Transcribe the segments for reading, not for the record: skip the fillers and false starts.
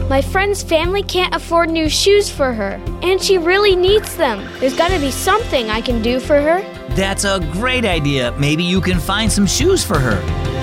My friend's family can't afford new shoes for her, and she really needs them. There's gotta be something I can do for her. That's a great idea. Maybe you can find some shoes for her.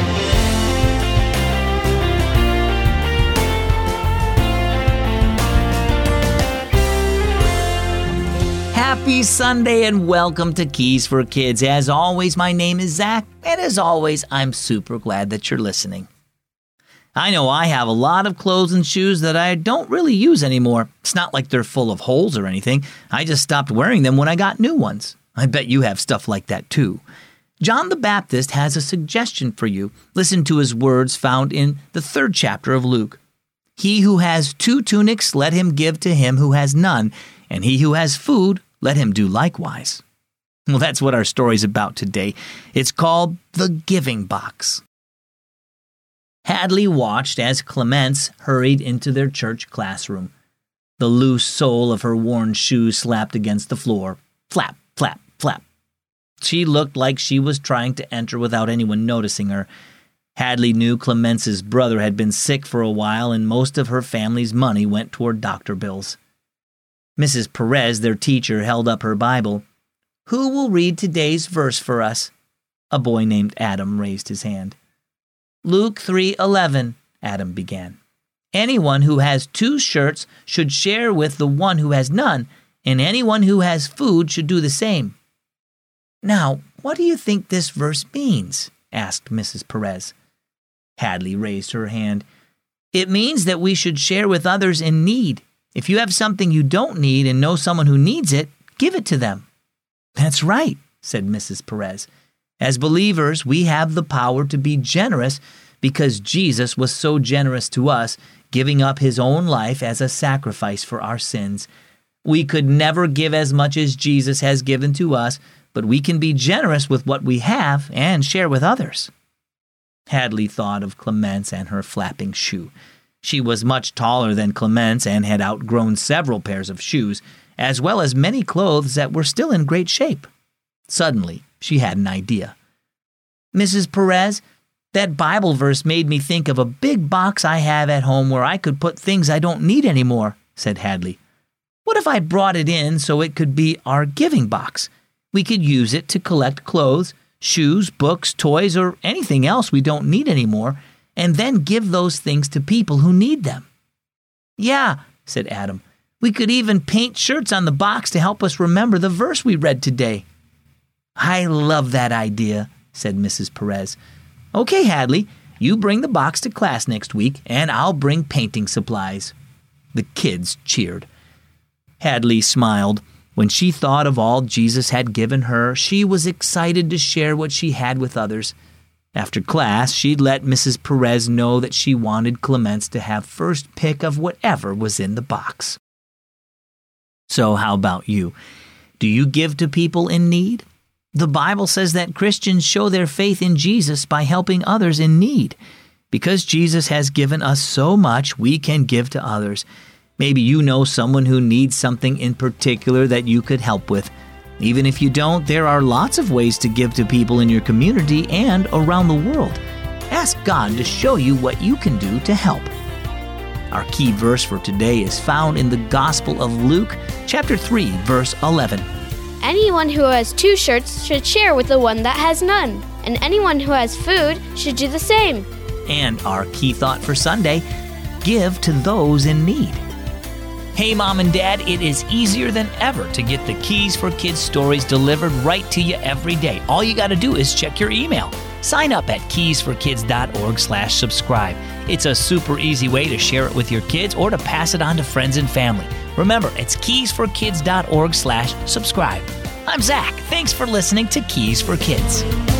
Happy Sunday and welcome to Keys for Kids. As always, my name is Zach, and as always, I'm super glad that you're listening. I know I have a lot of clothes and shoes that I don't really use anymore. It's not like they're full of holes or anything. I just stopped wearing them when I got new ones. I bet you have stuff like that too. John the Baptist has a suggestion for you. Listen to his words found in the 3rd chapter of Luke. He who has 2 tunics, let him give to him who has none, and he who has food, let him do likewise. Well, that's what our story's about today. It's called The Giving Box. Hadley watched as Clemence hurried into their church classroom. The loose sole of her worn shoe slapped against the floor. Flap, flap, flap. She looked like she was trying to enter without anyone noticing her. Hadley knew Clemence's brother had been sick for a while, and most of her family's money went toward doctor bills. Mrs. Perez, their teacher, held up her Bible. "Who will read today's verse for us?" A boy named Adam raised his hand. "Luke 3:11, Adam began. "Anyone who has 2 shirts should share with the one who has none, and anyone who has food should do the same." "Now, what do you think this verse means?" asked Mrs. Perez. Hadley raised her hand. "It means that we should share with others in need. If you have something you don't need and know someone who needs it, give it to them." "That's right," said Mrs. Perez. "As believers, we have the power to be generous because Jesus was so generous to us, giving up his own life as a sacrifice for our sins. We could never give as much as Jesus has given to us, but we can be generous with what we have and share with others." Hadley thought of Clemence and her flapping shoe. She was much taller than Clemence and had outgrown several pairs of shoes, as well as many clothes that were still in great shape. Suddenly, she had an idea. "Mrs. Perez, that Bible verse made me think of a big box I have at home where I could put things I don't need anymore," said Hadley. "What if I brought it in so it could be our giving box? We could use it to collect clothes, shoes, books, toys, or anything else we don't need anymore, and then give those things to people who need them." "Yeah," said Adam. "We could even paint shirts on the box to help us remember the verse we read today." "I love that idea," said Mrs. Perez. "Okay, Hadley, you bring the box to class next week, and I'll bring painting supplies." The kids cheered. Hadley smiled. When she thought of all Jesus had given her, she was excited to share what she had with others. After class, she'd let Mrs. Perez know that she wanted Clemence to have first pick of whatever was in the box. So how about you? Do you give to people in need? The Bible says that Christians show their faith in Jesus by helping others in need. Because Jesus has given us so much, we can give to others. Maybe you know someone who needs something in particular that you could help with. Even if you don't, there are lots of ways to give to people in your community and around the world. Ask God to show you what you can do to help. Our key verse for today is found in the Gospel of Luke, chapter 3, verse 11. "Anyone who has 2 shirts should share with the one that has none, and anyone who has food should do the same." And our key thought for Sunday, give to those in need. Hey, Mom and Dad, it is easier than ever to get the Keys for Kids stories delivered right to you every day. All you got to do is check your email. Sign up at keysforkids.org/subscribe. It's a super easy way to share it with your kids or to pass it on to friends and family. Remember, it's keysforkids.org/subscribe. I'm Zach. Thanks for listening to Keys for Kids.